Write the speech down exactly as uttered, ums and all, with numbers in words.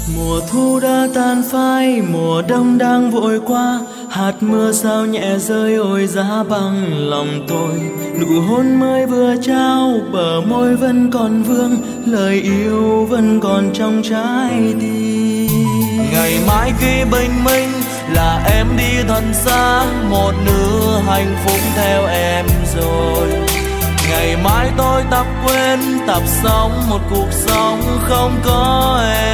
Mùa thu đã tan phai, mùa đông đang vội qua, hạt mưa sao nhẹ rơi ôi giá băng lòng tôi. Nụ hôn mới vừa trao, bờ môi vẫn còn vương, lời yêu vẫn còn trong trái tim. Ngày mai khi bình minh là em đi thật xa, một nửa hạnh phúc theo em rồi. Ngày mai tôi tập quên, tập sống một cuộc sống không có em.